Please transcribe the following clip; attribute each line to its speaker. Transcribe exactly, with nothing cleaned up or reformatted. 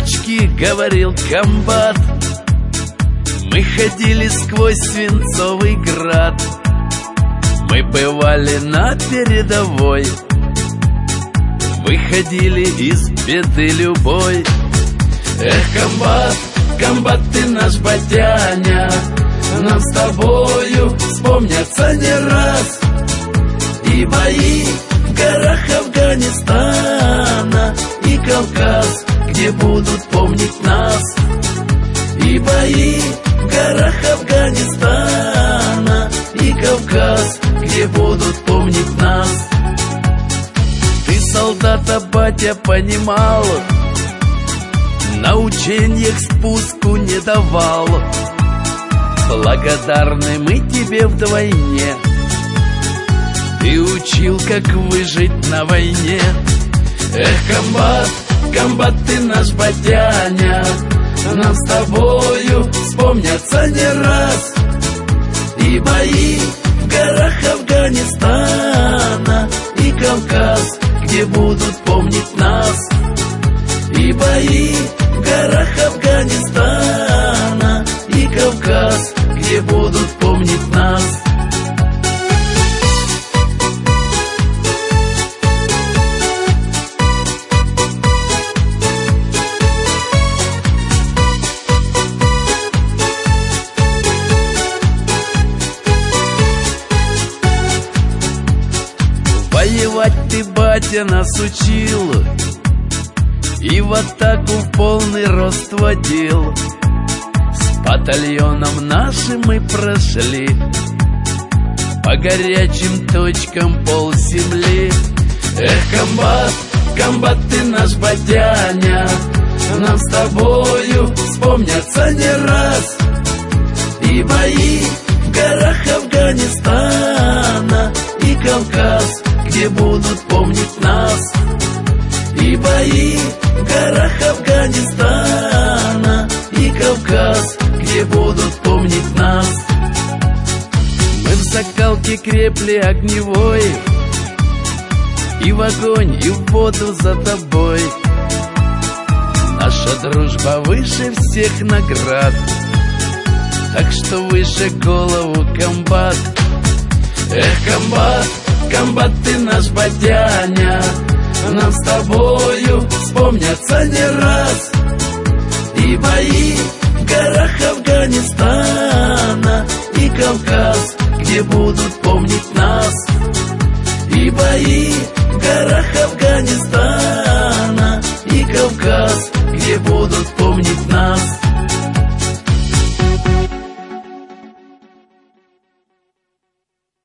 Speaker 1: одиночки, говорил комбат. Мы ходили сквозь свинцовый град, мы бывали на передовой, выходили из беды любой. Эх, комбат, комбат, ты наш батяня, нам с тобою вспомнятся не раз и бои в горах Афганистана, и Кавказ, где будут помнить нас. И бои в горах Афганистана, и Кавказ, где будут помнить нас. Ты, солдата, батя, понимал, на учениях спуску не давал. Благодарны мы тебе вдвойне, ты учил, как выжить на войне. Эх, комбат, комбат, ты наш батяня, нам с тобою вспомнятся не раз и бои в горах Афганистана, и Кавказ, где будут помнить нас. И бои в горах Афганистана, и Кавказ, где будут помнить нас. Воевать ты, батя, нас учил, и в атаку в полный рост водил. С батальоном нашим мы прошли по горячим точкам полземли. Эх, комбат, комбат, ты наш батяня, нам с тобою вспомнятся не раз и бои в горах Афганистана, и Кавказ, где будут помнить нас. И бои в горах Афганистана, и Кавказ, где будут помнить нас. Мы в закалке крепли огневой, и в огонь, и в воду за тобой. Наша дружба выше всех наград, так что выше голову, комбат. Эх, комбат, комбат, ты наш батяня, нам с тобою вспомнятся не раз и бои в горах Афганистана, и Кавказ, где будут помнить нас. И бои в горах Афганистана, и Кавказ, где будут помнить нас.